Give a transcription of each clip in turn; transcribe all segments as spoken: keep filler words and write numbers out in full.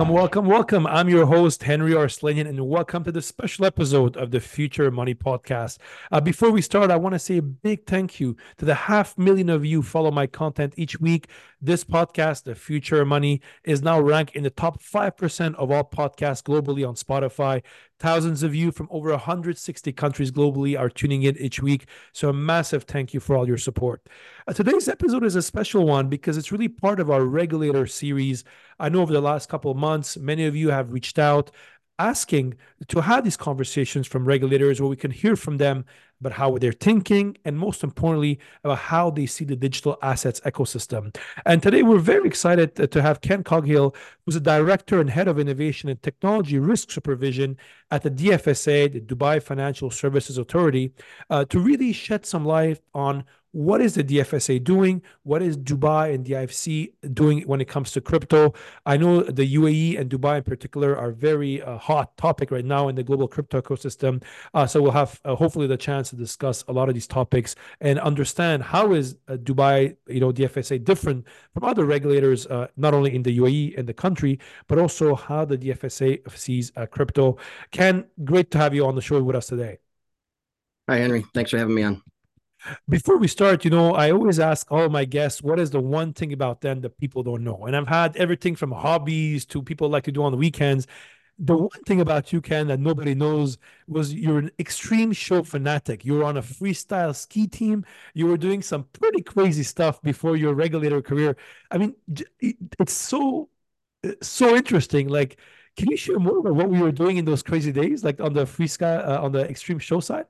Welcome, welcome, welcome. I'm your host, Henry Arslanian, and welcome to the special episode of the Future Money Podcast. Uh, before we start, I want to say a big thank you to the half million of you who follow my content each week. This podcast, The Future Money, is now ranked in the top five percent of all podcasts globally on Spotify. Thousands of you from over one hundred sixty countries globally are tuning in each week. So a massive thank you for all your support. Uh, today's episode is a special one because it's really part of our regulator series. I know over the last couple of months, many of you have reached out asking to have these conversations from regulators where we can hear from them about how they're thinking and most importantly, about how they see the digital assets ecosystem. And today we're very excited to have Ken Coghill, who's a director and head of innovation and technology risk supervision at the D F S A, the Dubai Financial Services Authority, uh, to really shed some light on what is the D F S A doing? What is Dubai and the I F C doing when it comes to crypto? I know the U A E and Dubai in particular are very uh, hot topic right now in the global crypto ecosystem. Uh, so we'll have uh, hopefully the chance to discuss a lot of these topics and understand how is uh, Dubai, you know, D F S A different from other regulators, uh, not only in the U A E and the country, but also how the D F S A sees uh, crypto. Ken, great to have you on the show with us today. Hi, Henry. Thanks for having me on. Before we start, you know, I always ask all my guests, what is the one thing about them that people don't know? And I've had everything from hobbies to people like to do on the weekends. The one thing about you, Ken, that nobody knows was you're an extreme show fanatic. You were on a freestyle ski team. You were doing some pretty crazy stuff before your regulator career. I mean, it's so, so interesting. Like, can you share more about what we were doing in those crazy days, like on the freestyle, uh, on the extreme show side?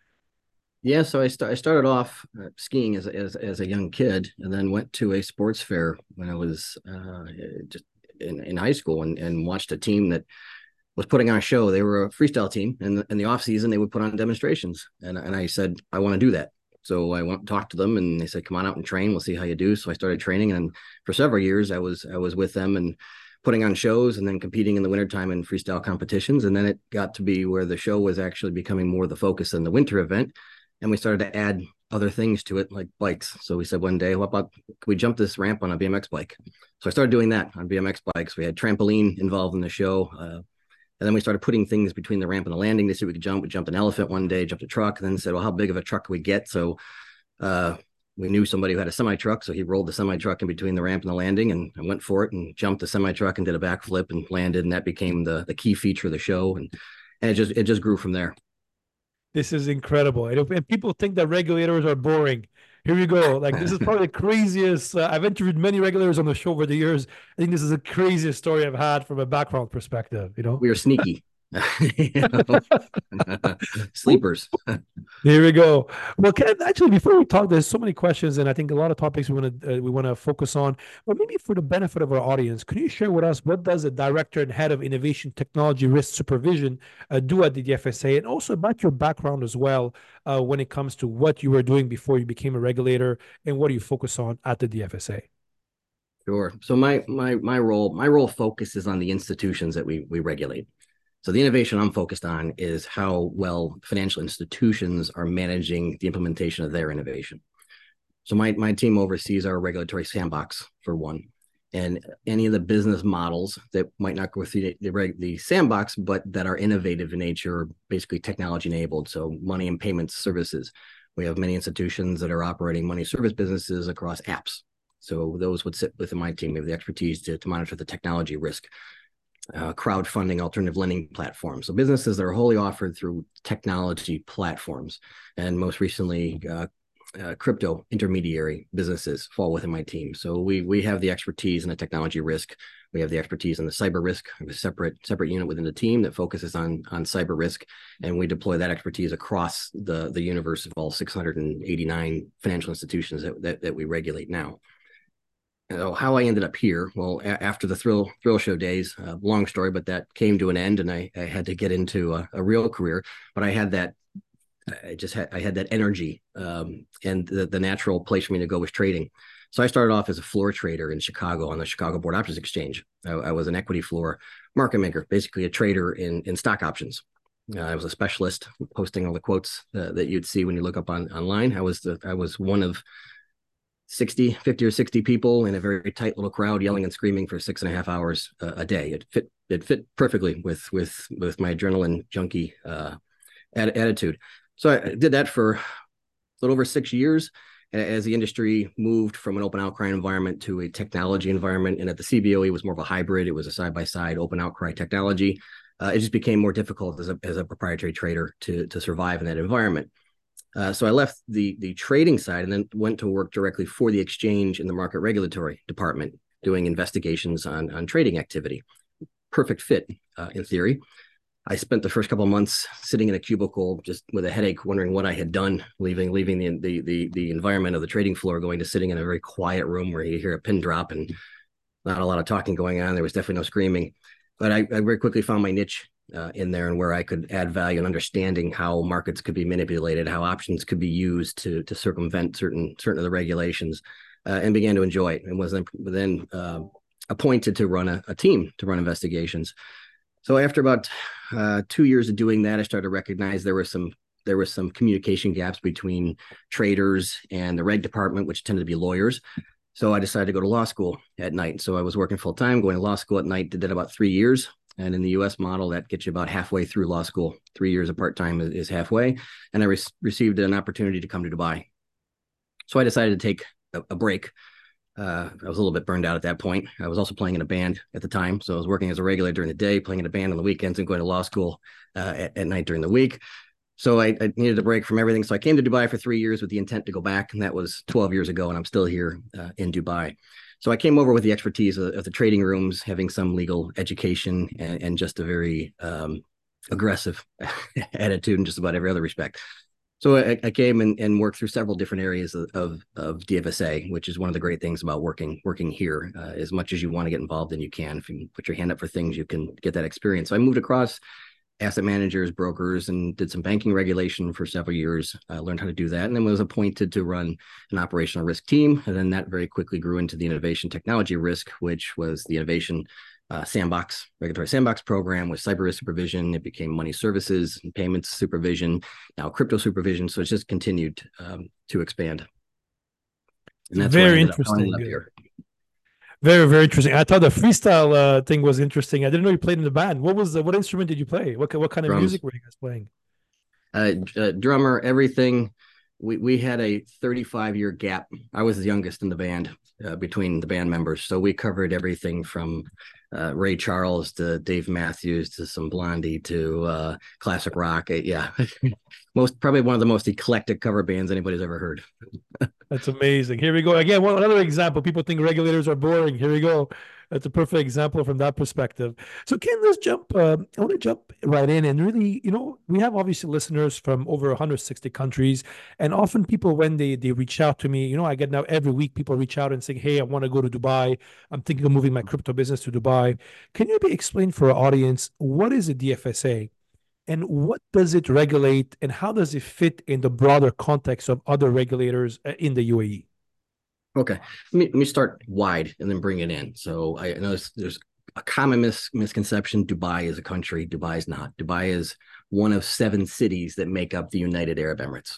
Yeah, so I, st- I started off uh, skiing as, as as a young kid, and then went to a sports fair when I was uh, just in, in high school, and, and watched a team that was putting on a show. They were a freestyle team, and in the off season they would put on demonstrations, and and I said I want to do that. So I went and talked to them, and they said, "Come on out and train. We'll see how you do." So I started training, and for several years I was I was with them and putting on shows, and then competing in the wintertime in freestyle competitions. And then it got to be where the show was actually becoming more the focus than the winter event. And we started to add other things to it, like bikes. So we said one day, what about, can we jump this ramp on a B M X bike? So I started doing that on B M X bikes. We had trampoline involved in the show. Uh, and then we started putting things between the ramp and the landing to see if we could jump. We jumped an elephant one day, jumped a truck, and then said, well, how big of a truck can we get? So uh, we knew somebody who had a semi-truck. So he rolled the semi-truck in between the ramp and the landing, and I went for it and jumped the semi-truck and did a backflip and landed. And that became the, the key feature of the show. And, and it just, it just grew from there. This is incredible. And, and people think that regulators are boring. Here we go. Like, this is probably the craziest. Uh, I've interviewed many regulators on the show over the years. I think this is the craziest story I've had from a background perspective, you know? We were sneaky. Sleepers. There we go. Well, Ken, actually, before we talk, there's so many questions, and I think a lot of topics we want to uh, we want to focus on. But maybe for the benefit of our audience, can you share with us what does a director and head of innovation technology risk supervision uh, do at the D F S A, and also about your background as well uh, when it comes to what you were doing before you became a regulator, and what do you focus on at the D F S A? Sure. So my my my role my role focuses on the institutions that we we regulate. So the innovation I'm focused on is how well financial institutions are managing the implementation of their innovation. So my, my team oversees our regulatory sandbox, for one, and any of the business models that might not go through the, the, the sandbox, but that are innovative in nature, basically technology enabled. So money and payments services. We have many institutions that are operating money service businesses across apps. So those would sit within my team. We have the expertise to, to monitor the technology risk. Uh, crowdfunding alternative lending platforms. So businesses that are wholly offered through technology platforms. And most recently, uh, uh, crypto intermediary businesses fall within my team. So we we have the expertise in the technology risk. We have the expertise in the cyber risk. We have a separate separate unit within the team that focuses on, on cyber risk. And we deploy that expertise across the, the universe of all six hundred eighty-nine financial institutions that, that, that we regulate now. So how I ended up here, well, a- after the thrill thrill show days, uh, long story, but that came to an end, and I, I had to get into a, a real career. But I had that, I just had I had that energy, um, and the, the natural place for me to go was trading. So I started off as a floor trader in Chicago on the Chicago Board Options Exchange. I, I was an equity floor market maker, basically a trader in in stock options. Uh, I was a specialist, posting all the quotes uh, that you'd see when you look up on online. I was the I was one of sixty, fifty or sixty people in a very tight little crowd yelling and screaming for six and a half hours uh, a day. It fit it fit perfectly with with with my adrenaline junkie uh, ad- attitude. So I did that for a little over six years as the industry moved from an open outcry environment to a technology environment. And at the C B O E, it was more of a hybrid. It was a side-by-side open outcry technology. Uh, it just became more difficult as a, as a proprietary trader to, to survive in that environment. Uh, so I left the, the trading side and then went to work directly for the exchange in the market regulatory department, doing investigations on, on trading activity. Perfect fit uh, in theory. I spent the first couple of months sitting in a cubicle just with a headache, wondering what I had done, leaving leaving the, the the the environment of the trading floor, going to sitting in a very quiet room where you hear a pin drop and not a lot of talking going on. There was definitely no screaming, but I, I very quickly found my niche uh, in there and where I could add value in understanding how markets could be manipulated, how options could be used to to circumvent certain certain of the regulations, uh, and began to enjoy it. And was then then uh, appointed to run a, a team to run investigations. So after about uh, two years of doing that, I started to recognize there were some there were some communication gaps between traders and the reg department, which tended to be lawyers. So I decided to go to law school at night. So I was working full time, going to law school at night. Did that about three years, and in the U S model, that gets you about halfway through law school. Three years of part time is, is halfway, and I re- received an opportunity to come to Dubai. So I decided to take a, a break. Uh, I was a little bit burned out at that point. I was also playing in a band at the time. So I was working as a regulator during the day, playing in a band on the weekends, and going to law school uh, at, at night during the week. So I, I needed a break from everything. So I came to Dubai for three years with the intent to go back. And that was twelve years ago. And I'm still here uh, in Dubai. So I came over with the expertise of, of the trading rooms, having some legal education and, and just a very um, aggressive attitude in just about every other respect. So I, I came and, and worked through several different areas of, of, of D F S A, which is one of the great things about working working here. Uh, as much as you want to get involved in, you can. If you put your hand up for things, you can get that experience. So I moved across asset managers, brokers, and did some banking regulation for several years. I learned how to do that, and then was appointed to run an operational risk team. And then that very quickly grew into the innovation technology risk, which was the innovation Uh, sandbox, regulatory sandbox program with cyber risk supervision. It became money services and payments supervision, now crypto supervision. So it's just continued um, to expand. And that's Very where I ended interesting. up here. Very, very interesting. I thought the freestyle uh, thing was interesting. I didn't know you played in the band. What was the, what instrument did you play? What what kind of Drums. music were you guys playing? Uh, uh, drummer, everything. We we had a thirty-five year gap. I was the youngest in the band uh, between the band members, so we covered everything from uh, Ray Charles to Dave Matthews to some Blondie to uh, classic rock. Uh, yeah, most probably one of the most eclectic cover bands anybody's ever heard. That's amazing. Here we go again. One another example. People think regulators are boring. Here we go. That's a perfect example from that perspective. So, Ken, let's jump. Uh, I want to jump right in and really, you know, we have obviously listeners from over one hundred sixty countries, and often people when they they reach out to me, you know, I get now every week people reach out and say, "Hey, I want to go to Dubai. I'm thinking of moving my crypto business to Dubai." Can you maybe explain for our audience what is a D F S A? And what does it regulate, and how does it fit in the broader context of other regulators uh, in the U A E? Okay, let me let me start wide and then bring it in. So I know there's, there's a common mis- misconception: Dubai is a country. Dubai is not. Dubai is one of seven cities that make up the United Arab Emirates.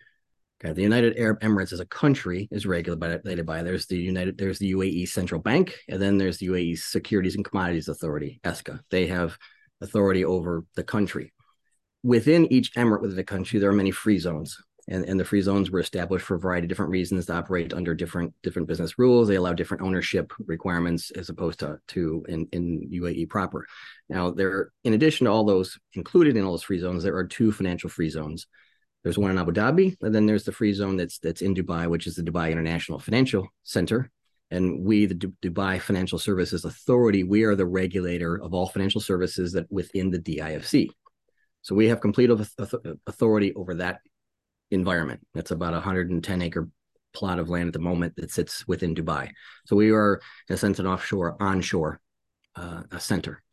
Okay, the United Arab Emirates as a country is regulated by there's the United there's the U A E Central Bank, and then there's the U A E Securities and Commodities Authority, E S C A. They have authority over the country. Within each emirate within the country, there are many free zones. And, and the free zones were established for a variety of different reasons to operate under different different business rules. They allow different ownership requirements as opposed to, to in, in U A E proper. Now, there, in addition to all those included in all those free zones, there are two financial free zones. There's one in Abu Dhabi, and then there's the free zone that's that's in Dubai, which is the Dubai International Financial Center. And we, the D- Dubai Financial Services Authority, we are the regulator of all financial services that within the D I F C. So we have complete authority over that environment. That's about a one hundred ten acre plot of land at the moment that sits within Dubai. So we are, in a sense, an offshore, onshore uh, a center.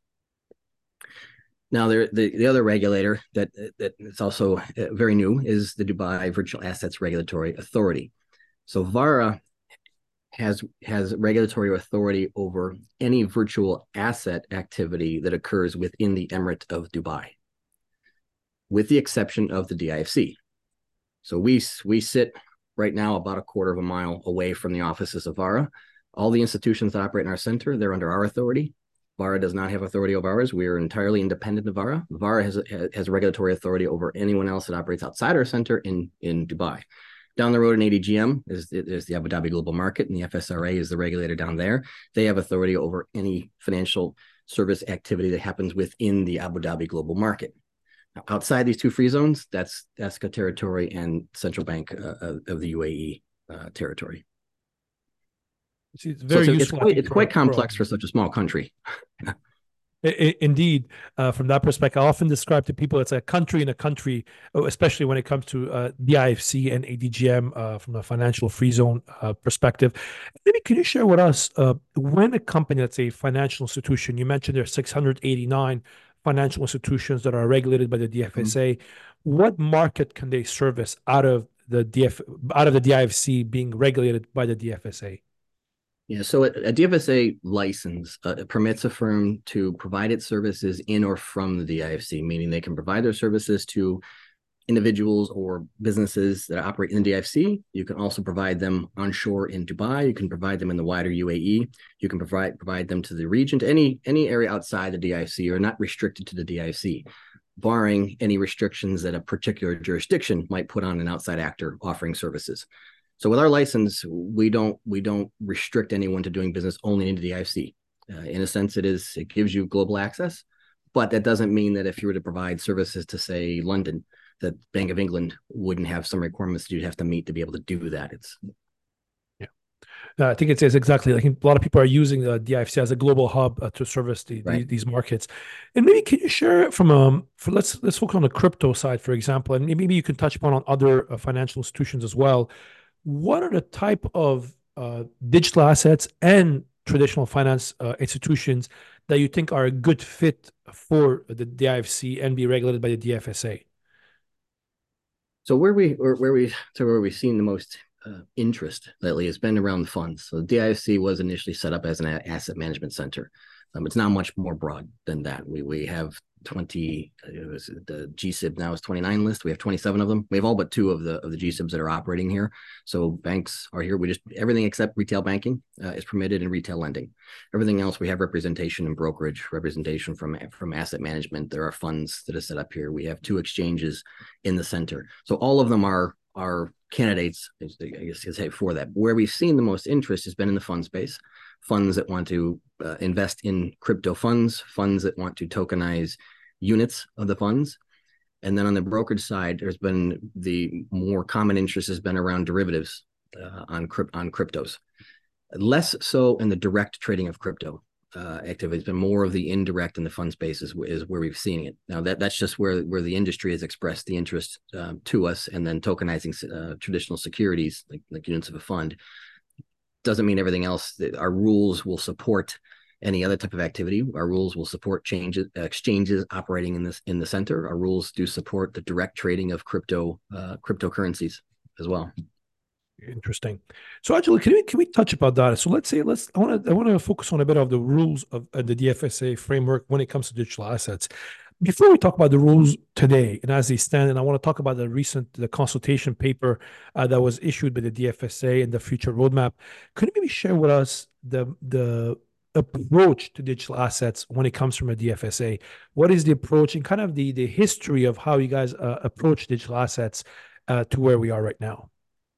Now, there, the, the other regulator that that is also very new is the Dubai Virtual Assets Regulatory Authority. So VARA has has regulatory authority over any virtual asset activity that occurs within the Emirate of Dubai, with the exception of the D I F C. So we we sit right now about a quarter of a mile away from the offices of VARA. All the institutions that operate in our center, they're under our authority. VARA does not have authority over ours. We are entirely independent of VARA. VARA has, has regulatory authority over anyone else that operates outside our center in, in Dubai. Down the road in A D G M is, is the Abu Dhabi Global Market, and the F S R A is the regulator down there. They have authority over any financial service activity that happens within the Abu Dhabi Global Market. Now, outside these two free zones, that's ASCA territory and Central Bank uh, of, of the U A E uh, territory. See, it's very so useful. It's quite, it's quite complex for such a small country. Indeed, uh, from that perspective, I often describe to people it's a country in a country, especially when it comes to uh, D I F C and A D G M uh, from a financial free zone uh, perspective. Maybe can you share with us uh, when a company, let's say a financial institution, you mentioned there are six hundred eighty-nine financial institutions that are regulated by the D F S A. Mm-hmm. What market can they service out of the D F out of the D I F C being regulated by the D F S A? Yeah, so a, a D F S A license uh, permits a firm to provide its services in or from the D I F C, meaning they can provide their services to individuals or businesses that operate in the D I F C. You can also provide them onshore in Dubai. You can provide them in the wider U A E. You can provide provide them to the region, to any any area outside the D I F C, or not restricted to the D I F C, barring any restrictions that a particular jurisdiction might put on an outside actor offering services. So with our license, we don't we don't restrict anyone to doing business only in the D I F C. Uh, in a sense, it is it gives you global access, but that doesn't mean that if you were to provide services to, say, London, that Bank of England wouldn't have some requirements that you'd have to meet to be able to do that. It's yeah, uh, I think it says exactly. I think a lot of people are using the D I F C as a global hub uh, to service the, right. the, these markets. And maybe can you share from um for let's let's focus on the crypto side, for example, and maybe you can touch upon on other uh, financial institutions as well. What are the type of uh, digital assets and traditional finance uh, institutions that you think are a good fit for the D I F C and be regulated by the D F S A? So where we where, where we so where we've seen the most uh, interest lately has been around the funds. So the D I F C was initially set up as an asset management center. Um, it's now much more broad than that. We we have twenty. It was the G S I B now is twenty-nine list. We have twenty-seven of them. We have all but two of the of the G S I Bs that are operating here. So banks are here. We just everything except retail banking uh, is permitted in retail lending. Everything else we have representation in brokerage, representation from from asset management. There are funds that are set up here. We have two exchanges in the center. So all of them are are candidates, I guess you could say, for that. Where we've seen the most interest has been in the fund space. Funds that want to uh, invest in crypto funds, funds that want to tokenize units of the funds. And then on the brokerage side, there's been the more common interest has been around derivatives uh, on, crypt on cryptos. Less so in the direct trading of crypto uh, activities, but more of the indirect in the fund space is, is where we've seen it. Now that that's just where, where the industry has expressed the interest um, to us, and then tokenizing uh, traditional securities like, like units of a fund. Doesn't mean everything else. Our rules will support any other type of activity. Our rules will support changes, exchanges operating in this in the center. Our rules do support the direct trading of crypto uh, cryptocurrencies as well. Interesting. So actually, can we can we touch about that? So let's say let's I want to I want to focus on a bit of the rules of uh, the D F S A framework when it comes to digital assets. Before we talk about the rules today and as they stand, and I want to talk about the recent the consultation paper uh, that was issued by the D F S A and the future roadmap, could you maybe share with us the the approach to digital assets when it comes from a D F S A? What is the approach and kind of the the history of how you guys uh, approach digital assets uh, to where we are right now?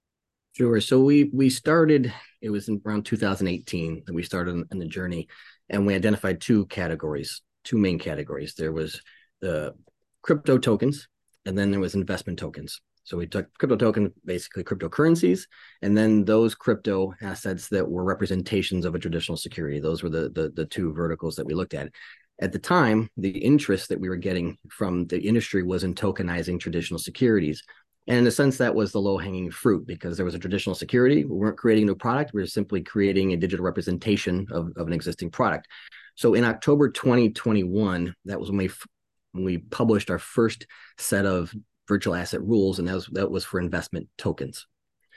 Sure. So we we started. It was in around two thousand eighteen that we started in, in the journey, and we identified two categories. Two main categories. There was the crypto tokens, and then there was investment tokens. So we took crypto tokens, basically cryptocurrencies, and then those crypto assets that were representations of a traditional security. Those were the, the, the two verticals that we looked at. At the time, the interest that we were getting from the industry was in tokenizing traditional securities. And in a sense, that was the low-hanging fruit because there was a traditional security. We weren't creating a new product. We were simply creating a digital representation of, of an existing product. So in October twenty twenty-one, that was when we when we published our first set of virtual asset rules, and that was that was for investment tokens.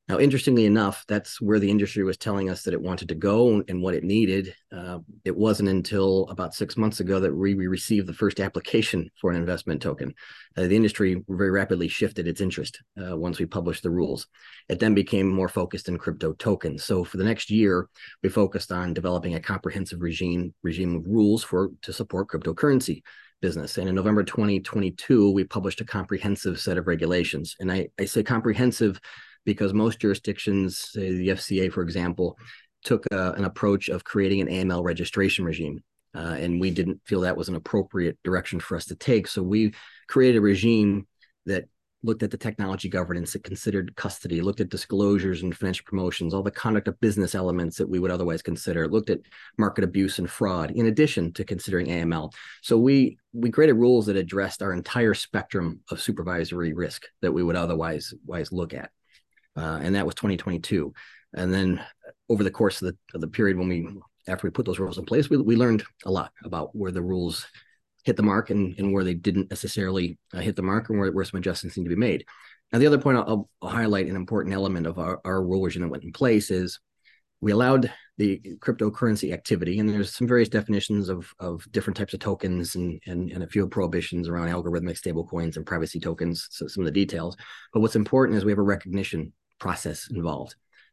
Now, interestingly enough, that's where the industry was telling us that it wanted to go and what it needed. Uh, it wasn't until about six months ago that we, we received the first application for an investment token. Uh, the industry very rapidly shifted its interest uh, once we published the rules. It then became more focused in crypto tokens. So for the next year, we focused on developing a comprehensive regime regime of rules for to support cryptocurrency business. And in November twenty twenty-two, we published a comprehensive set of regulations. And I, I say comprehensive because most jurisdictions, say the F C A, for example, took a, an approach of creating an A M L registration regime. Uh, and we didn't feel that was an appropriate direction for us to take. So we created a regime that looked at the technology governance, that considered custody, looked at disclosures and financial promotions, all the conduct of business elements that we would otherwise consider, looked at market abuse and fraud, in addition to considering A M L. So we we created rules that addressed our entire spectrum of supervisory risk that we would otherwise, otherwise look at. Uh, and that was twenty twenty-two. And then over the course of the, of the period when we, after we put those rules in place, we, we learned a lot about where the rules hit the mark and, and where they didn't necessarily uh, hit the mark, and where, where some adjustments need to be made. Now, the other point I'll, I'll highlight, an important element of our, our rule regime that went in place, is we allowed the cryptocurrency activity, and there's some various definitions of, of different types of tokens and, and, and a few prohibitions around algorithmic stablecoins and privacy tokens, so some of the details. But what's important is we have a recognition process involved.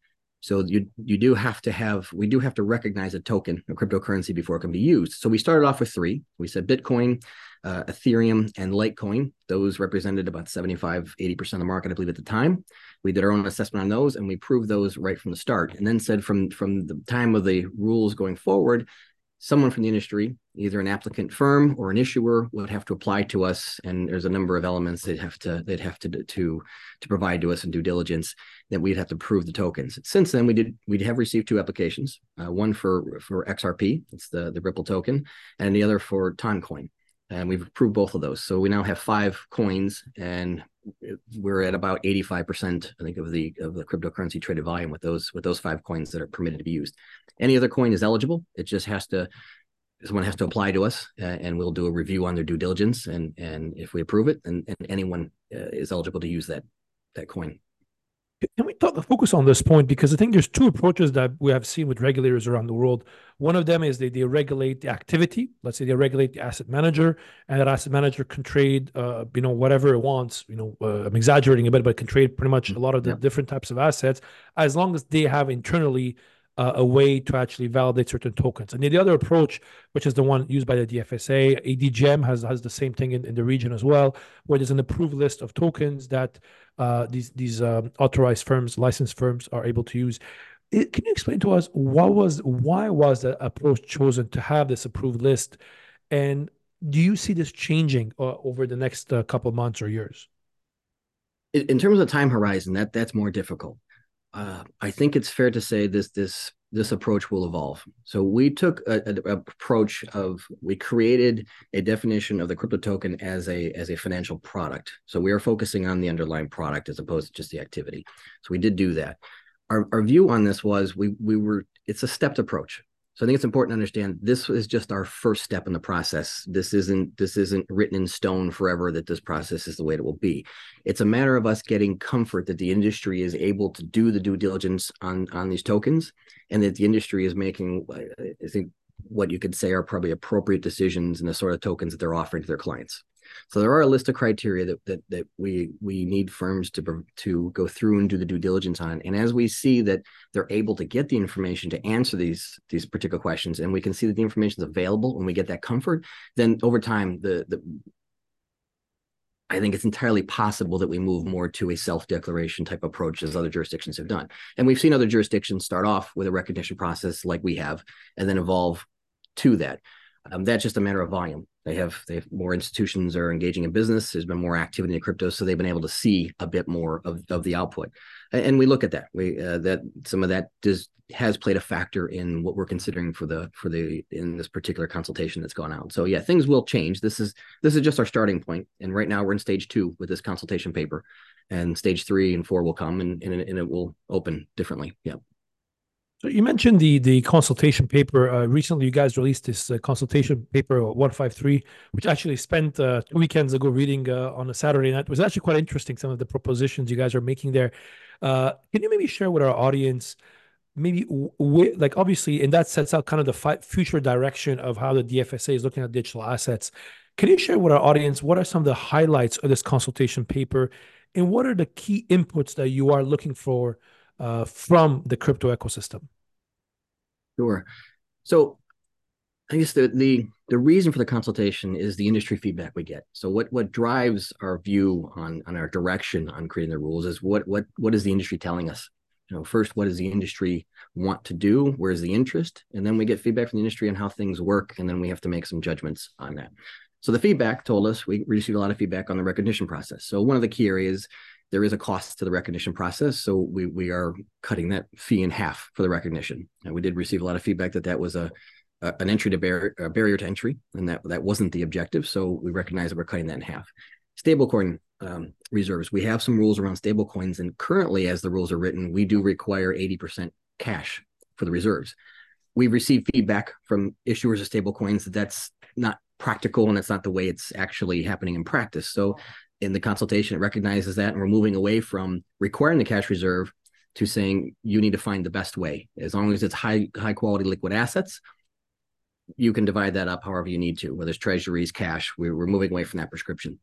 So you you do have to have, we do have to recognize a token, a cryptocurrency, before it can be used. So we started off with three. We said Bitcoin, uh, Ethereum, and Litecoin. Those represented about seventy-five, eighty percent of the market, I believe, at the time. We did our own assessment on those, and we proved those right from the start. And then said from, from the time of the rules going forward, someone from the industry, either an applicant firm or an issuer, would have to apply to us, and there's a number of elements they'd have to they'd have to to to provide to us in due diligence that we'd have to prove the tokens. Since then, we did we have received two applications, uh, one for for X R P, it's the the Ripple token, and the other for Toncoin, and we've approved both of those. So we now have five coins, and we're at about eighty-five percent, I think, of the of the cryptocurrency traded volume with those with those five coins that are permitted to be used. Any other coin is eligible. It just has to, someone has to apply to us, uh, and we'll do a review on their due diligence. And and if we approve it, and, and anyone uh, is eligible to use that that coin. Can we talk, focus on this point? Because I think there's two approaches that we have seen with regulators around the world. One of them is they, they regulate the activity. Let's say they regulate the asset manager, and that asset manager can trade, uh, you know, whatever it wants. You know, uh, I'm exaggerating a bit, but can trade pretty much a lot of the yeah. different types of assets, as long as they have internally uh, a way to actually validate certain tokens. And then the other approach, which is the one used by the D F S A, A D G E M has has the same thing in, in the region as well, where there's an approved list of tokens that uh, these these um, authorized firms, licensed firms, are able to use. It, can you explain to us what was why was the approach chosen to have this approved list, and do you see this changing uh, over the next uh, couple of months or years? In, in terms of time horizon, that that's more difficult. Uh, I think it's fair to say this this this approach will evolve. So we took a, a, a approach of, we created a definition of the crypto token as a as a financial product. So we are focusing on the underlying product as opposed to just the activity. So we did do that. Our our view on this was we we were it's a stepped approach. So I think it's important to understand this is just our first step in the process. This isn't this isn't written in stone forever that this process is the way it will be. It's a matter of us getting comfort that the industry is able to do the due diligence on, on these tokens, and that the industry is making, I think, what you could say are probably appropriate decisions in the sort of tokens that they're offering to their clients. So there are a list of criteria that that, that we we need firms to to go through and do the due diligence on. And as we see that they're able to get the information to answer these these particular questions, and we can see that the information is available, and we get that comfort, then over time, the the I think it's entirely possible that we move more to a self-declaration type approach as other jurisdictions have done. And we've seen other jurisdictions start off with a recognition process like we have, and then evolve to that. Um, that's just a matter of volume. They have they have more institutions are engaging in business. There's been more activity in crypto, so they've been able to see a bit more of, of the output. And, and we look at that. We uh, that some of that does has played a factor in what we're considering for the for the in this particular consultation that's gone out. So yeah, things will change. This is this is just our starting point, and right now we're in stage two with this consultation paper, and stage three and four will come, and and, and it will open differently. Yeah. So you mentioned the the consultation paper. Uh, recently, you guys released this uh, consultation paper one five three, which actually spent uh, two weekends ago reading uh, on a Saturday night. It was actually quite interesting. Some of the propositions you guys are making there. Uh, can you maybe share with our audience, maybe w- w- like obviously, and that sets out kind of the fi- future direction of how the D F S A is looking at digital assets. Can you share with our audience what are some of the highlights of this consultation paper, and what are the key inputs that you are looking for uh, from the crypto ecosystem? Sure. So I guess the the the reason for the consultation is the industry feedback we get. So what what drives our view on on our direction on creating the rules is what what what is the industry telling us? You know, first, what does the industry want to do? Where's the interest? And then we get feedback from the industry on how things work, and then we have to make some judgments on that. So the feedback told us we received a lot of feedback on the recognition process. So one of the key areas, there is a cost to the recognition process. So we we are cutting that fee in half for the recognition. And we did receive a lot of feedback that that was a uh, an entry to barrier, a barrier to entry, and that that wasn't the objective. So we recognize that we're cutting that in half. Stablecoin um, reserves. We have some rules around stablecoins, and currently, as the rules are written, we do require eighty percent cash for the reserves. We've received feedback from issuers of stablecoins that that's not practical and that's not the way it's actually happening in practice. So in the consultation, it recognizes that, and we're moving away from requiring the cash reserve to saying you need to find the best way. As long as it's high high quality liquid assets, you can divide that up however you need to, whether it's treasuries, cash. We're, we're moving away from that prescription.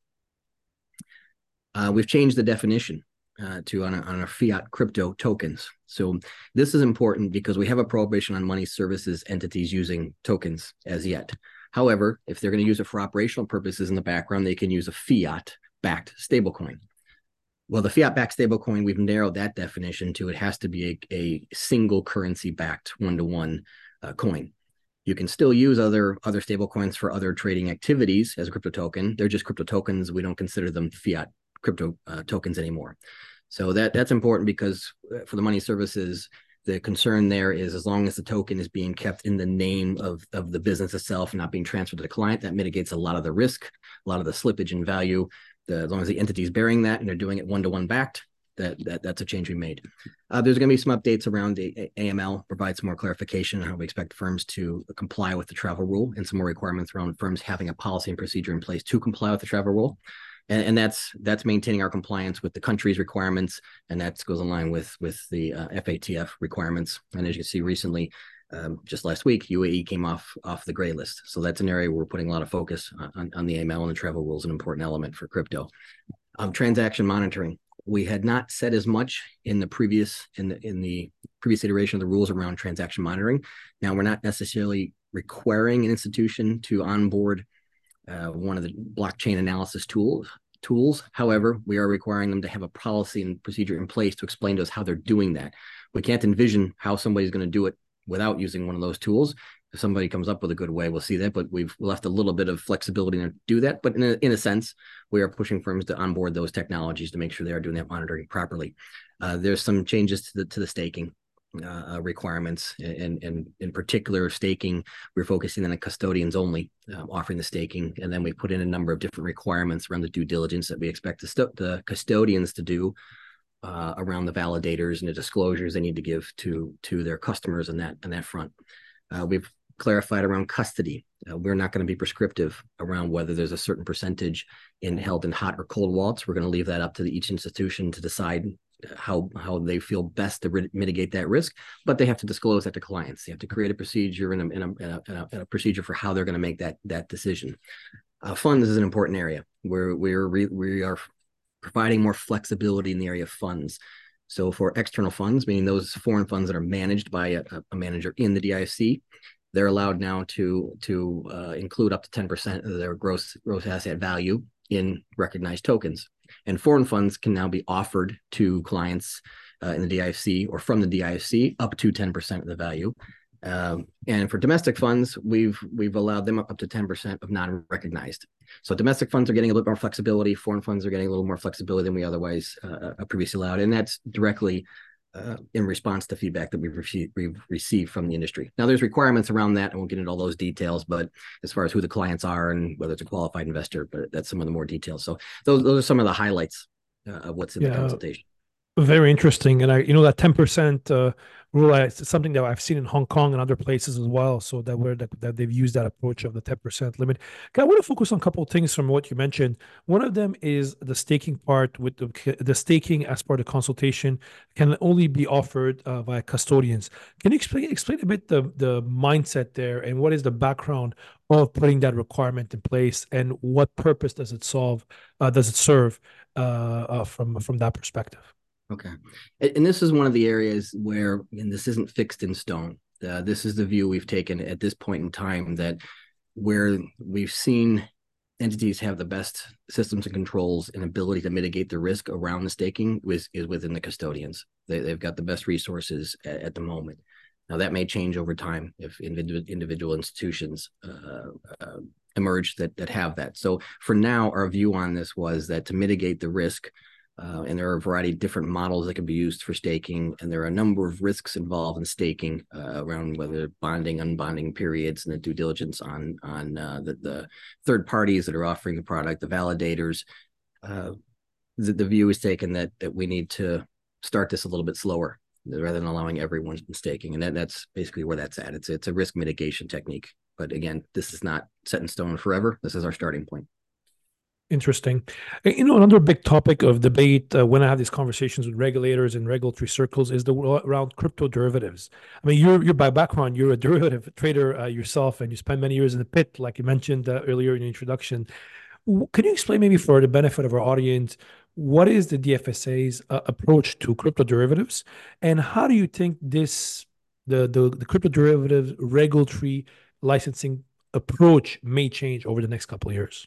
Uh, we've changed the definition uh, to on, a, on our fiat crypto tokens. So this is important because we have a prohibition on money services entities using tokens as yet. However, if they're going to use it for operational purposes in the background, they can use a fiat-backed stablecoin. Well, the fiat-backed stablecoin, we've narrowed that definition to it has to be a, a single currency-backed one-to-one uh, coin. You can still use other other stablecoins for other trading activities as a crypto token. They're just crypto tokens. We don't consider them fiat crypto uh, tokens anymore. So that that's important because for the money services, the concern there is as long as the token is being kept in the name of, of the business itself, not being transferred to the client, that mitigates a lot of the risk, a lot of the slippage in value. The, as long as the entity is bearing that and they're doing it one-to-one backed, that, that that's a change we made. Uh, there's going to be some updates around the A M L, provide some more clarification on how we expect firms to comply with the travel rule and some more requirements around firms having a policy and procedure in place to comply with the travel rule. And, and that's that's maintaining our compliance with the country's requirements, and that goes in line with with the uh, F A T F requirements. And as you can see recently, um, just last week, U A E came off off the gray list. So that's an area where we're putting a lot of focus on, on the A M L, and the travel rule is an important element for crypto. Um, transaction monitoring. We had not said as much in the previous in the in the previous iteration of the rules around transaction monitoring. Now we're not necessarily requiring an institution to onboard uh, one of the blockchain analysis tools. Tools. However, we are requiring them to have a policy and procedure in place to explain to us how they're doing that. We can't envision how somebody's going to do it without using one of those tools. If somebody comes up with a good way, we'll see that, but we've left a little bit of flexibility to do that. But in a, in a sense, we are pushing firms to onboard those technologies to make sure they are doing that monitoring properly. Uh, there's some changes to the to the staking uh, requirements, and, and in particular, staking, we're focusing on the custodians only, um, offering the staking, and then we put in a number of different requirements around the due diligence that we expect the, the custodians to do uh, around the validators and the disclosures they need to give to to their customers on that on that front. Uh, we've clarified around custody. Uh, we're not going to be prescriptive around whether there's a certain percentage in held in hot or cold wallets. We're going to leave that up to the, each institution to decide how how they feel best to re- mitigate that risk. But they have to disclose that to clients. They have to create a procedure and a, and a, and a, and a procedure for how they're going to make that that decision. Uh, funds is an important area where we're re- we are providing more flexibility in the area of funds. So for external funds, meaning those foreign funds that are managed by a, a manager in the D I F C, they're allowed now to to uh, include up to ten percent of their gross gross asset value in recognized tokens. And foreign funds can now be offered to clients uh, in the D I F C or from the D I F C up to ten percent of the value. Um, and for domestic funds, we've we've allowed them up to ten percent of non-recognized. So domestic funds are getting a little bit more flexibility. Foreign funds are getting a little more flexibility than we otherwise uh, previously allowed. And that's directly uh, in response to feedback that we've, rece- we've received from the industry. Now, there's requirements around that. I won't get into all those details, but as far as who the clients are and whether it's a qualified investor, but that's some of the more details. So those, those are some of the highlights uh, of what's in Yeah, the consultation. Very interesting. And I, you know, that ten percent uh, rule, I- it's something that I've seen in Hong Kong and other places as well. So that where that, that they've used that approach of the ten percent limit. Okay, I want to focus on a couple of things from what you mentioned. One of them is the staking part with the, the staking as part of the consultation can only be offered uh, by custodians. Can you explain explain a bit the the mindset there and what is the background of putting that requirement in place and what purpose does it solve, uh, does it serve uh, uh, from from that perspective? Okay. And, and this is one of the areas where, and this isn't fixed in stone. Uh, this is the view we've taken at this point in time, that where we've seen entities have the best systems and controls and ability to mitigate the risk around the staking is, is within the custodians. They, they've got the best resources at, at the moment. Now, that may change over time if individual, individual institutions uh, uh, emerge that, that have that. So for now, our view on this was that to mitigate the risk, Uh, and there are a variety of different models that can be used for staking. And there are a number of risks involved in staking uh, around whether bonding, unbonding periods, and the due diligence on, on uh, the, the third parties that are offering the product, the validators. Uh, the, the view is taken that, that we need to start this a little bit slower rather than allowing everyone staking. And that, that's basically where that's at. It's, it's a risk mitigation technique. But again, this is not set in stone forever. This is our starting point. Interesting. Uh, You know, another big topic of debate uh, when I have these conversations with regulators and regulatory circles is the around crypto derivatives. I mean, you're you're by background, you're a derivative trader uh, yourself, and you spent many years in the pit, like you mentioned uh, earlier in the introduction. W- Can you explain maybe for the benefit of our audience, what is the D F S A's uh, approach to crypto derivatives, and how do you think this the the, the crypto derivatives regulatory licensing approach may change over the next couple of years?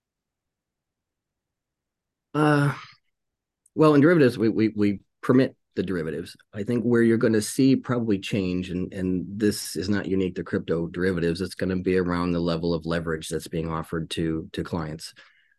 Uh, Well, in derivatives, we, we, we permit the derivatives. I think where you're going to see probably change, and, and this is not unique to crypto derivatives, it's going to be around the level of leverage that's being offered to, to clients.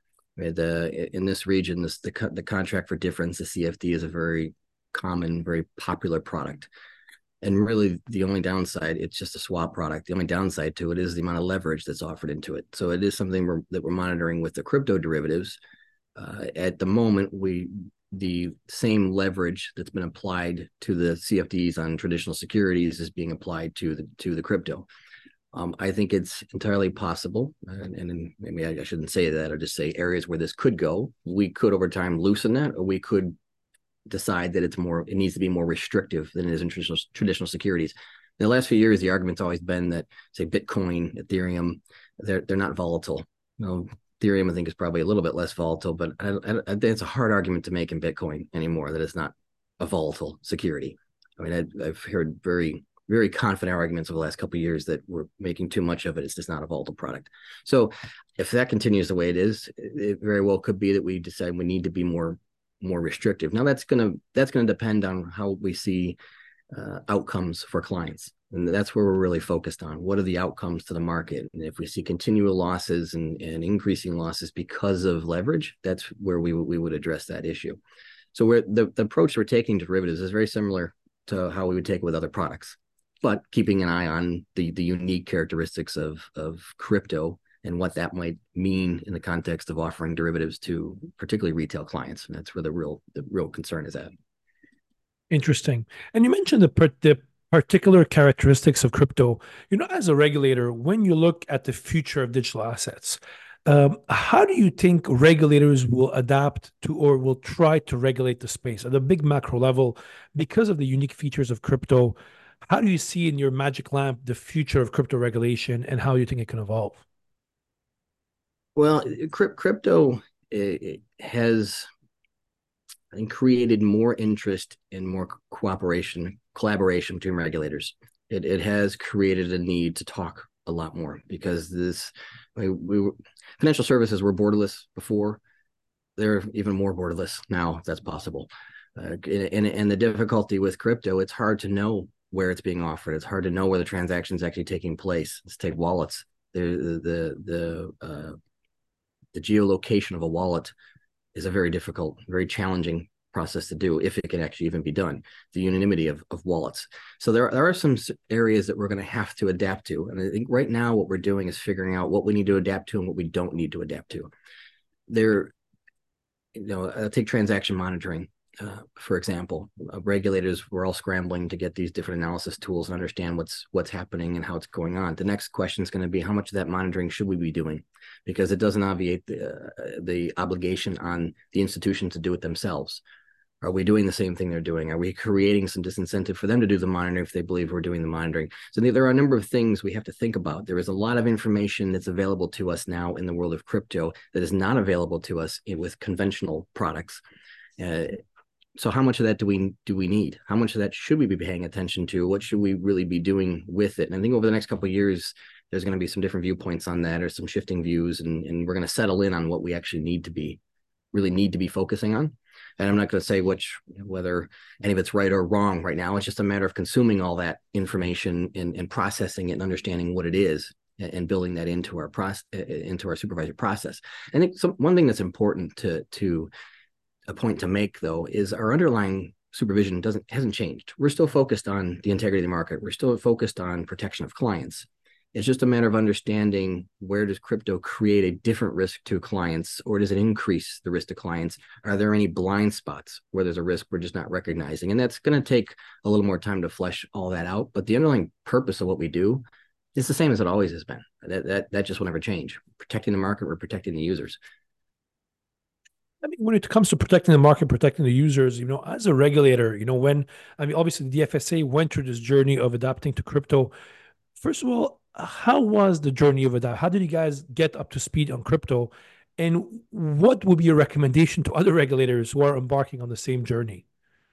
The, in this region, this the, the contract for difference, the C F D, is a very common, very popular product. And really, the only downside, it's just a swap product. The only downside to it is the amount of leverage that's offered into it. So it is something we're, that we're monitoring with the crypto derivatives. Uh, at the moment, we the same leverage that's been applied to the C F Ds on traditional securities is being applied to the to the crypto. Um, I think it's entirely possible, and, and maybe I, I shouldn't say that, or just say areas where this could go. We could over time loosen that, or we could decide that it's more, it needs to be more restrictive than it is in traditional traditional securities. In the last few years, the argument's always been that, say, Bitcoin, Ethereum, they're they're not volatile. You know, Ethereum, I think, is probably a little bit less volatile, but I, I, I think it's a hard argument to make in Bitcoin anymore that it's not a volatile security. I mean, I, I've heard very, very confident arguments over the last couple of years that we're making too much of it. It's just not a volatile product. So if that continues the way it is, it very well could be that we decide we need to be more, more restrictive. Now that's gonna that's gonna depend on how we see uh, outcomes for clients. And that's where we're really focused on. What are the outcomes to the market? And if we see continual losses and, and increasing losses because of leverage, that's where we, we would address that issue. So we're, the, the approach we're taking to derivatives is very similar to how we would take it with other products, but keeping an eye on the, the unique characteristics of, of crypto and what that might mean in the context of offering derivatives to particularly retail clients. And that's where the real the real concern is at. Interesting. And you mentioned the, per- the particular characteristics of crypto. You know, as a regulator, when you look at the future of digital assets, um, how do you think regulators will adapt to or will try to regulate the space at a big macro level because of the unique features of crypto? How do you see in your magic lamp the future of crypto regulation and how you think it can evolve? Well, crypto it has and created more interest and more cooperation, collaboration between regulators. It, it has created a need to talk a lot more because this, I mean, we were, financial services were borderless before. They're even more borderless now, if that's possible. Uh, and, and the difficulty with crypto, it's hard to know where it's being offered. It's hard to know where the transaction is actually taking place. Let's take wallets. The the the uh, the geolocation of a wallet is a very difficult, very challenging process to do if it can actually even be done. The unanimity of, of wallets. So there, there are some areas that we're going to have to adapt to. And I think right now what we're doing is figuring out what we need to adapt to and what we don't need to adapt to. There, you know, I'll take transaction monitoring. uh, for example, uh, regulators were all scrambling to get these different analysis tools and understand what's what's happening and how it's going on. The next question is going to be, how much of that monitoring should we be doing? Because it doesn't obviate the, uh, the obligation on the institution to do it themselves. Are we doing the same thing they're doing? Are we creating some disincentive for them to do the monitoring if they believe we're doing the monitoring? So there are a number of things we have to think about. There is a lot of information that's available to us now in the world of crypto that is not available to us with conventional products. Uh, so how much of that do we do we need? How much of that should we be paying attention to? What should we really be doing with it? And I think over the next couple of years, there's going to be some different viewpoints on that, or some shifting views, and, and we're going to settle in on what we actually need to be, really need to be focusing on. And I'm not going to say which, whether any of it's right or wrong right now. It's just a matter of consuming all that information and, and processing it and understanding what it is, and, and building that into our process, into our supervisor process. I think some, one thing that's important to to a point to make, though, is our underlying supervision doesn't hasn't changed. We're still focused on the integrity of the market. We're still focused on protection of clients. It's just a matter of understanding, where does crypto create a different risk to clients, or does it increase the risk to clients? Are there any blind spots where there's a risk we're just not recognizing? And that's going to take a little more time to flesh all that out. But the underlying purpose of what we do is the same as it always has been. That that, that just will never change. Protecting the market, we're protecting the users. I mean, when it comes to protecting the market, protecting the users, you know, as a regulator, you know, when, I mean, obviously the D F S A went through this journey of adapting to crypto. First of all, how was the journey of that? How did you guys get up to speed on crypto? And what would be your recommendation to other regulators who are embarking on the same journey?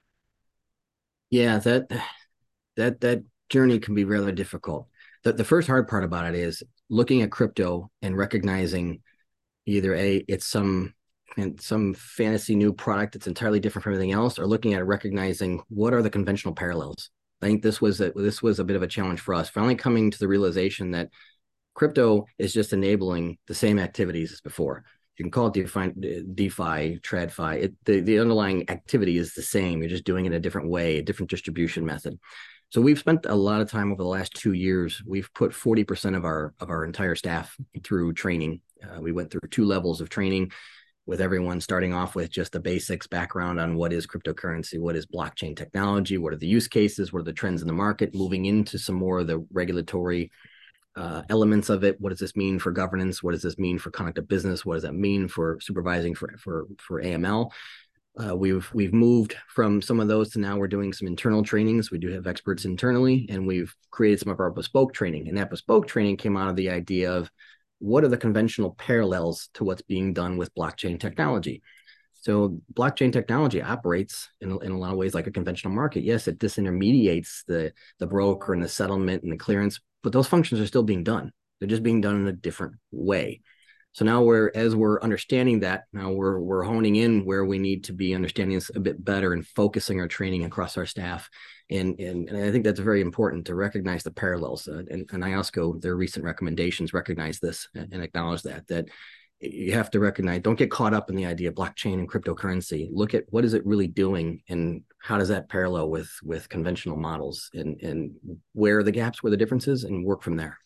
Yeah, that that that journey can be rather difficult. The, the first hard part about it is looking at crypto and recognizing either a it's some and some fantasy new product that's entirely different from everything else, or looking at it, recognizing what are the conventional parallels. I think this was a, this was a bit of a challenge for us, finally coming to the realization that crypto is just enabling the same activities as before. You can call it DeFi, DeFi, TradFi. It, the, the underlying activity is the same. You're just doing it a different way, a different distribution method. So we've spent a lot of time over the last two years. We've put forty percent of our of our entire staff through training. Uh, we went through two levels of training, with everyone starting off with just the basics background on what is cryptocurrency, what is blockchain technology, what are the use cases, what are the trends in the market, moving into some more of the regulatory uh, elements of it. What does this mean for governance? What does this mean for conduct of business? What does that mean for supervising for, for, for A M L? Uh, we've we've moved from some of those to now we're doing some internal trainings. We do have experts internally, and we've created some of our bespoke training. And that bespoke training came out of the idea of, what are the conventional parallels to what's being done with blockchain technology? So blockchain technology operates in, in a lot of ways like a conventional market. Yes, it disintermediates the, the broker and the settlement and the clearance, but those functions are still being done. They're just being done in a different way. So now we're, as we're understanding that, now we're we're honing in where we need to be understanding this a bit better and focusing our training across our staff. And, and, and I think that's very important to recognize the parallels. Uh, and, and I O S C O, their recent recommendations recognize this and, and acknowledge that, that you have to recognize, don't get caught up in the idea of blockchain and cryptocurrency. Look at what is it really doing, and how does that parallel with, with conventional models, and, and where are the gaps, where the differences, and work from there.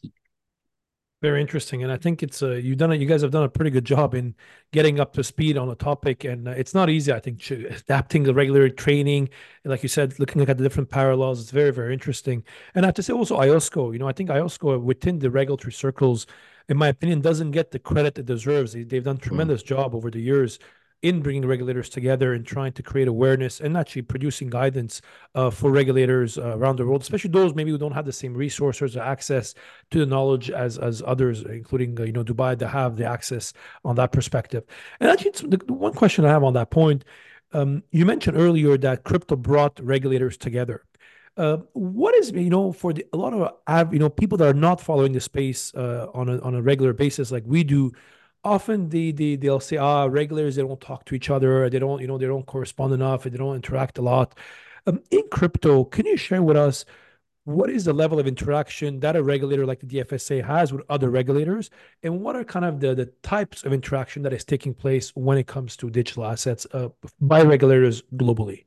Very interesting, and I think it's uh, you've done it. You guys have done a pretty good job in getting up to speed on the topic, and uh, it's not easy. I think adapting the regular training, like you said, looking at the different parallels. It's very, very interesting. And I have to say also I O S C O. You know, I think I O S C O within the regulatory circles, in my opinion, doesn't get the credit it deserves. They, they've done a tremendous mm. job over the years in bringing regulators together and trying to create awareness and actually producing guidance uh, for regulators uh, around the world, especially those maybe who don't have the same resources or access to the knowledge as as others, including uh, you know Dubai, that have the access on that perspective. And actually, the, the one question I have on that point, um, you mentioned earlier that crypto brought regulators together. Uh, what is, you know, for the, a lot of, you know, people that are not following the space uh, on a on a regular basis like we do, often they, they, they'll say, ah, regulators, they don't talk to each other. They don't, you know, they don't correspond enough. They don't interact a lot. Um, in crypto, can you share with us what is the level of interaction that a regulator like the D F S A has with other regulators? And what are kind of the, the types of interaction that is taking place when it comes to digital assets uh, by regulators globally?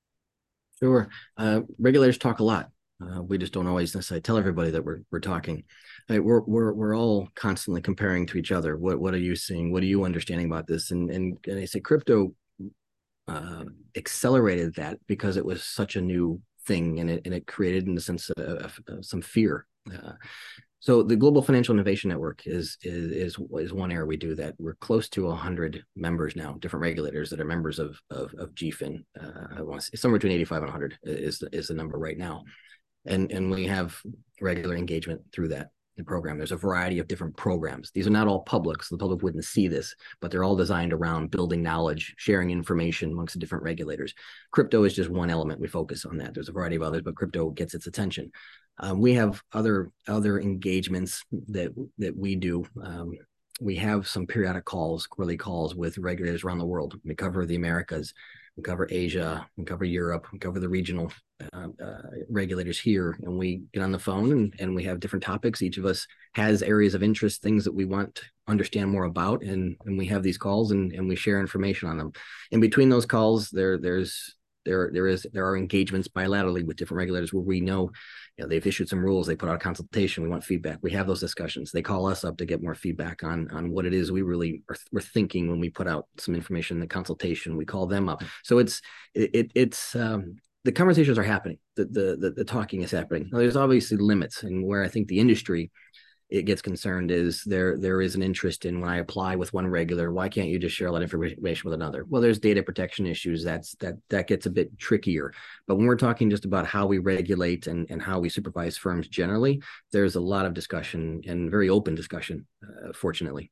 Sure. Uh, regulators talk a lot. Uh, we just don't always necessarily tell everybody that we're we're talking. Right? We're we're we're all constantly comparing to each other. What what are you seeing? What are you understanding about this? And and, and I say crypto uh, accelerated that because it was such a new thing, and it and it created, in a sense, uh, uh, some fear. Uh, so the Global Financial Innovation Network is is is, is one area we do that. We're close to a hundred members now, different regulators that are members of of, of G F I N. Uh, I want to say somewhere between eighty-five and one hundred is is the number right now, and and we have regular engagement through that the program. There's a variety of different programs. These are not all public, so the public wouldn't see this, but they're all designed around building knowledge, sharing information amongst the different regulators. Crypto is just one element. We focus on that. There's a variety of others, but crypto gets its attention. Um, we have other other engagements that that we do. Um, we have some periodic calls, quarterly calls with regulators around the world. We cover the Americas, we cover Asia, we cover Europe, we cover the regional uh, uh, regulators here, and we get on the phone and, and we have different topics. Each of us has areas of interest, things that we want to understand more about, and, and we have these calls and, and we share information on them. In between those calls, there there's there there is there are engagements bilaterally with different regulators where we know, you know, they've issued some rules, they put out a consultation, we want feedback. We have those discussions. They call us up to get more feedback on on what it is we really are we're thinking when we put out some information in the consultation. We call them up. So it's it it's um, the conversations are happening. The, the the the talking is happening. Now, there's obviously limits, and where I think the industry it gets concerned is there there is an interest in, when I apply with one regulator, why can't you just share all that information with another? Well, there's data protection issues. That's that that gets a bit trickier. But when we're talking just about how we regulate and, and how we supervise firms generally, there's a lot of discussion and very open discussion, uh, fortunately.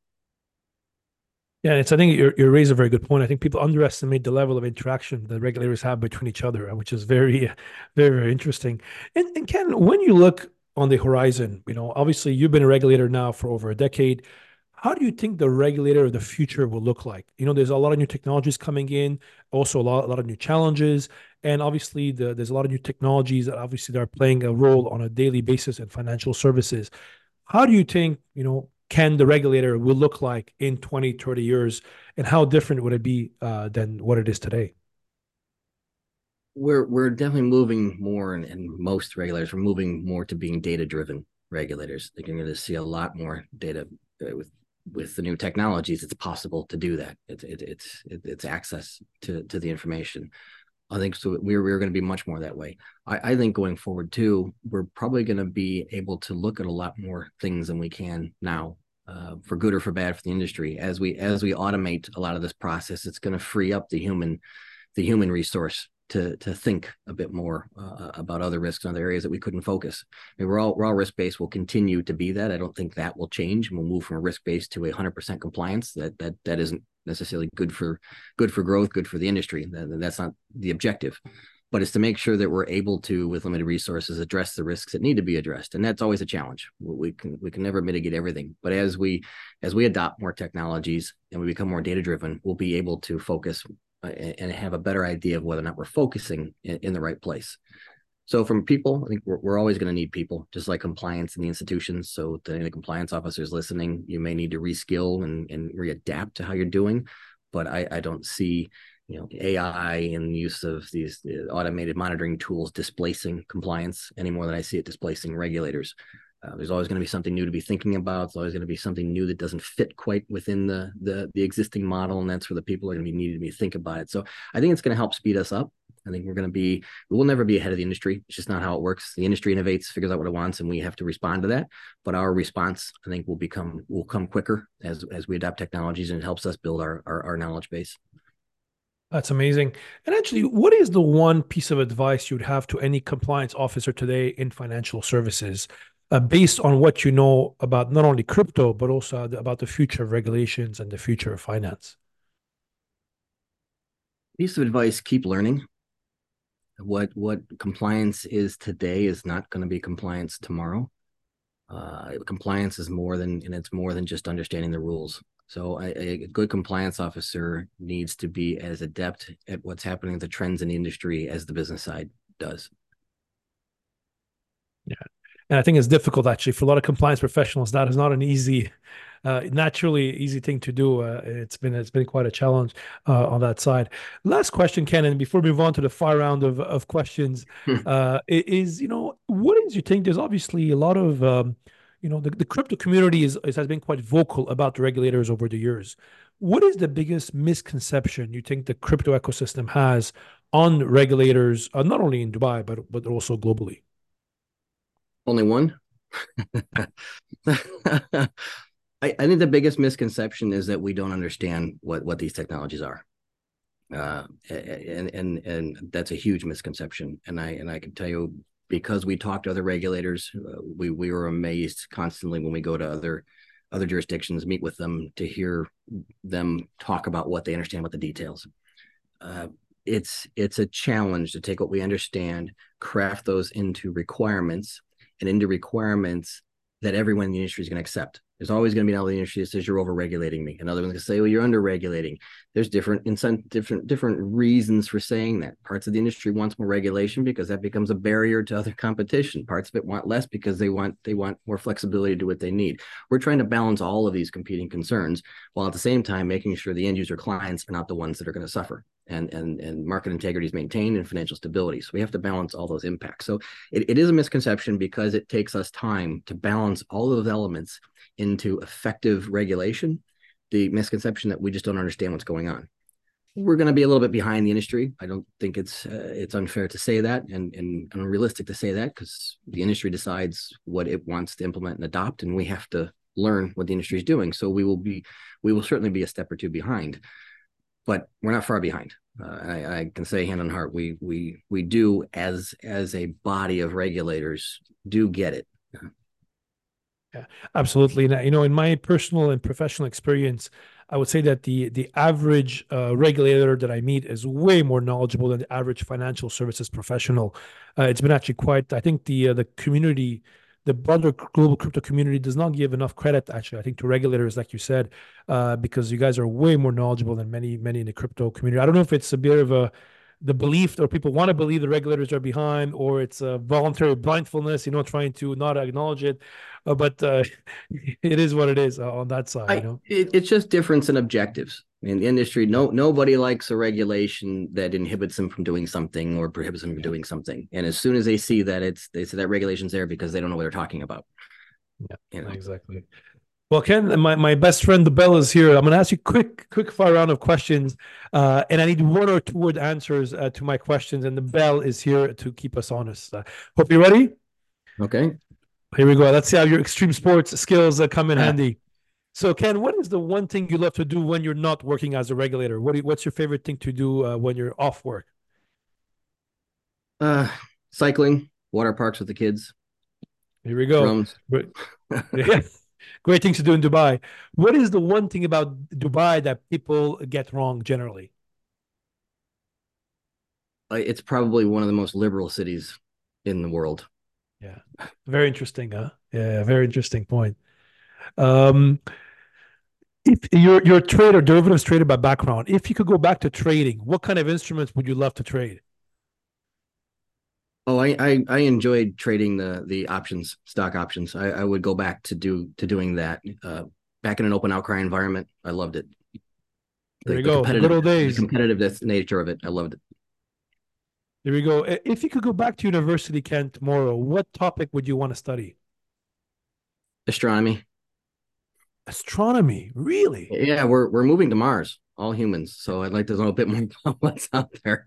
Yeah, it's. I think you you raise a very good point. I think people underestimate the level of interaction the regulators have between each other, which is very, very, very interesting. And, and Ken, when you look on the horizon, you know, obviously you've been a regulator now for over a decade. How do you think the regulator of the future will look like? You know, there's a lot of new technologies coming in, also a lot, a lot of new challenges, and obviously the, there's a lot of new technologies that obviously are playing a role on a daily basis in financial services. How do you think, you know, can the regulator will look like in twenty, thirty years, and how different would it be uh, than what it is today? We're we're definitely moving more, and, and most regulators are moving more to being data-driven regulators. They're going to see a lot more data uh, with with the new technologies. It's possible to do that. It's it, it's it, it's access to to the information. I think so. We're we're going to be much more that way. I, I think going forward too, we're probably going to be able to look at a lot more things than we can now. Uh, for good or for bad for the industry, as we as we automate a lot of this process, it's going to free up the human the human resource to to think a bit more uh, about other risks and other areas that we couldn't focus. I mean, we're all we're all risk based. Will continue to be that. I don't think that will change. We'll move from a risk based to a one hundred percent compliance. That that that isn't necessarily good for good for growth, good for the industry. That, that's not the objective. But it's to make sure that we're able to, with limited resources, address the risks that need to be addressed, and that's always a challenge. We can we can never mitigate everything, but as we as we adopt more technologies and we become more data driven, we'll be able to focus uh, and have a better idea of whether or not we're focusing in, in the right place. So, from people, I think we're, we're always going to need people, just like compliance in the institutions. So, to any the officers listening, you may need to reskill and and readapt to how you're doing, but I I don't see, you know, A I and use of these automated monitoring tools displacing compliance any more than I see it displacing regulators. Uh, there's always going to be something new to be thinking about. There's always going to be something new that doesn't fit quite within the the, the existing model, and that's where the people are going to be needed to be think about it. So I think it's going to help speed us up. I think we're going to be, we will never be ahead of the industry. It's just not how it works. The industry innovates, figures out what it wants, and we have to respond to that. But our response, I think, will become will come quicker as as we adopt technologies, and it helps us build our our, our knowledge base. That's amazing. And actually, what is the one piece of advice you'd have to any compliance officer today in financial services, uh, based on what you know about not only crypto, but also about the future of regulations and the future of finance? Piece of advice: keep learning. What what compliance is today is not going to be compliance tomorrow. Uh, compliance is more than, and it's more than just understanding the rules. So a, a good compliance officer needs to be as adept at what's happening, the trends in the industry, as the business side does. Yeah. And I think it's difficult actually for a lot of compliance professionals. That is not an easy, uh, naturally easy thing to do. Uh, it's been it's been quite a challenge uh, on that side. Last question, Ken, and before we move on to the fire round of of questions, uh, is, you know, what is you think? There's obviously a lot of um, you know, the, the crypto community is, is has been quite vocal about the regulators over the years. What is the biggest misconception you think the crypto ecosystem has on regulators, uh, not only in Dubai but but also globally? Only one. I, I think the biggest misconception is that we don't understand what what these technologies are. Uh, and and and that's a huge misconception. And I and I can tell you, because we talk to other regulators, uh, we we were amazed constantly when we go to other other jurisdictions, meet with them, to hear them talk about what they understand about the details. Uh, it's it's a challenge to take what we understand, craft those into requirements, and into requirements that everyone in the industry is going to accept. There's always going to be another industry that says you're over-regulating me. Another one's going to say, well, you're under-regulating. There's different incent- different different reasons for saying that. Parts of the industry wants more regulation because that becomes a barrier to other competition. Parts of it want less because they want they want more flexibility to do what they need. We're trying to balance all of these competing concerns while at the same time making sure the end user clients are not the ones that are going to suffer, and and and market integrity is maintained and financial stability. So we have to balance all those impacts. So it, it is a misconception because it takes us time to balance all of those elements into effective regulation. The misconception that we just don't understand what's going on. We're going to be a little bit behind the industry. I don't think it's uh, it's unfair to say that, and, and unrealistic to say that, because the industry decides what it wants to implement and adopt, and we have to learn what the industry is doing. So we will be we will certainly be a step or two behind, but we're not far behind. Uh, I, I can say hand on heart, we we we do, as as a body of regulators, do get it. Yeah, absolutely. And, uh, you know, in my personal and professional experience, I would say that the the average uh, regulator that I meet is way more knowledgeable than the average financial services professional. Uh, it's been actually quite, I think the uh, the community, the broader global crypto community does not give enough credit, actually, I think, to regulators, like you said, uh, because you guys are way more knowledgeable than many, many in the crypto community. I don't know if it's a bit of a the belief, or people want to believe the regulators are behind, or it's a voluntary blindfulness, you know, trying to not acknowledge it. Uh, but uh, it is what it is uh, on that side, you I know. it, it's just difference in objectives in the industry. Yeah, No, nobody likes a regulation that inhibits them from doing something or prohibits them from yeah, doing something. And as soon as they see that, it's they say that regulation's there because they don't know what they're talking about. yeah, You know. exactly. Well, Ken, my, my best friend, the Bell, is here. I'm going to ask you quick, quick fire round of questions, uh, and I need one or two word answers uh, to my questions. And the Bell is here to keep us honest. Uh, hope you're ready. Okay. Here we go. Let's see how your extreme sports skills uh, come in Uh, handy. So, Ken, what is the one thing you love to do when you're not working as a regulator? What do you, what's your favorite thing to do uh, when you're off work? uh, cycling, water parks with the kids, Here we go. drums. Great, yeah, great things to do in Dubai. What is the one thing about Dubai that people get wrong generally? It's probably one of the most liberal cities in the world. Yeah, very interesting, huh? Yeah, very interesting point. Um, if you're you're a trader, derivatives trader by background, if you could go back to trading, what kind of instruments would you love to trade? Oh, I, I I enjoyed trading the the options, stock options. I, I would go back to do to doing that. Uh, back in an open outcry environment, I loved it. There The we the go, the good competitive old the days. competitive nature of it, I loved it. There we go. If you could go back to university, Ken, tomorrow, what topic would you want to study? Astronomy. Astronomy, really? Yeah, we're we're moving to Mars, all humans. So I'd like to know a bit more about what's out there.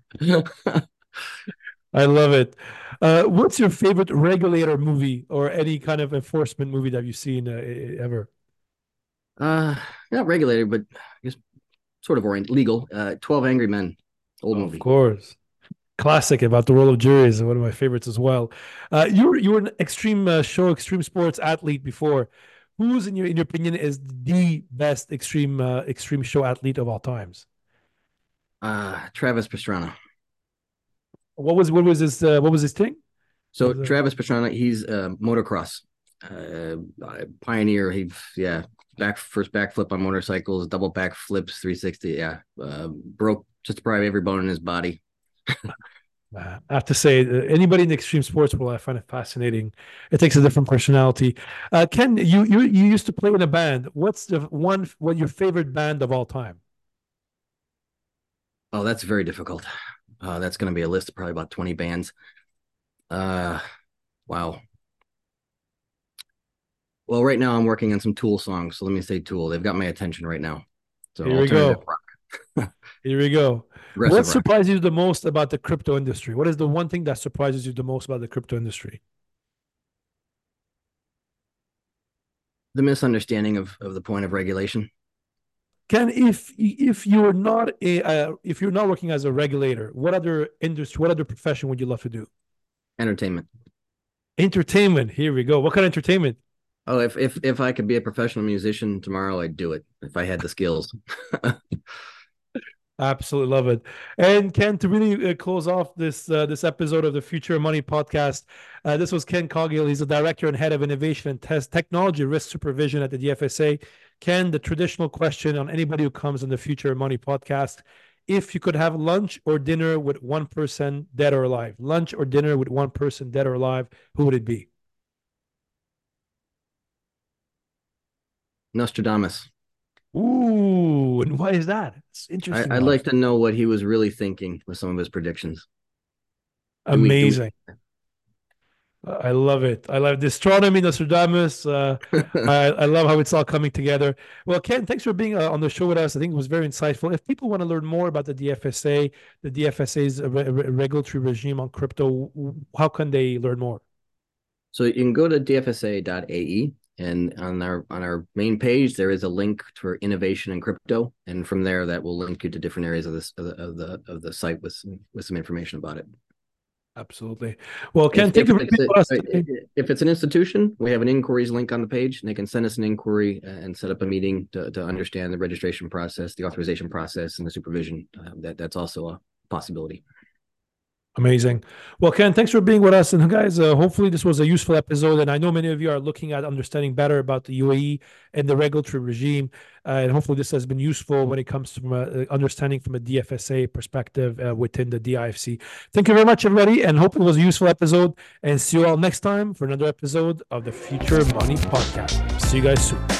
I love it. Uh, what's your favorite regulator movie or any kind of enforcement movie that you've seen uh, e- ever? uh, Not regulated, but I guess sort of orient legal. Uh, Twelve Angry Men, old Of movie. course. Classic about the role of juries, one of my favorites as well. Uh, you were you were an extreme uh, show, extreme sports athlete before. Who's in your in your opinion is the best extreme uh, extreme show athlete of all times? Uh, Travis Pastrana. What was what was his uh, what was his thing? What So was the, Travis Pastrana, he's uh, motocross uh, pioneer. He yeah, back first backflip on motorcycles, double backflips, three sixty. Yeah, uh, broke just probably every bone in his body. uh, I have to say, uh, anybody in the extreme sports world, I find it fascinating. It takes a different personality. Uh, Ken, you you you used to play in a band. What's the one? What your favorite band of all time? Oh, that's very difficult. Uh, that's going to be a list of probably about twenty bands. Uh, wow. Well, right now I'm working on some Tool songs, so let me say Tool. They've got my attention right now. So Here we alternative go. rock. Here we go. What Aggressive rock. surprises you the most about the crypto industry? What is the one thing that surprises you the most about the crypto industry? The misunderstanding of, of the point of regulation. Ken, if if you're not a uh, if you're not working as a regulator, what other industry, what other profession would you love to do? Entertainment. Entertainment. Here we go. What kind of entertainment? Oh, if if if I could be a professional musician tomorrow, I'd do it if I had the skills. Absolutely love it. And Ken, to really uh, close off this uh, this episode of the Future Money podcast, uh, this was Ken Coghill. He's the director and head of innovation and test technology risk supervision at the D F S A. Ken, the traditional question on anybody who comes on the Future Money podcast: if you could have lunch or dinner with one person, dead or alive, lunch or dinner with one person, dead or alive, who would it be? Nostradamus. Ooh, and why is that? It's interesting. I, I'd like to know what he was really thinking with some of his predictions. Do we- do we- Amazing. I love it. I love the astronomy, Nostradamus. Uh, I, I love how it's all coming together. Well, Ken, thanks for being uh, on the show with us. I think it was very insightful. If people want to learn more about the D F S A, the D F S A's re- re- regulatory regime on crypto, how can they learn more? So you can go to D F S A dot A E, and on our on our main page there is a link for innovation in crypto, and from there that will link you to different areas of this of the of the, of the site with some, with some information about it. Absolutely. Well, Ken, If, thank if, you for being with us today. if it's an institution, we have an inquiries link on the page, and they can send us an inquiry and set up a meeting to, to understand the registration process, the authorization process, and the supervision. Uh, that that's also a possibility. Amazing. Well, Ken, thanks for being with us. And guys, uh, hopefully this was a useful episode. And I know many of you are looking at understanding better about the U A E and the regulatory regime. Uh, and hopefully this has been useful when it comes to uh, understanding from a D F S A perspective uh, within the D I F C. Thank you very much, everybody. And hope it was a useful episode. And see you all next time for another episode of the Future Money Podcast. See you guys soon.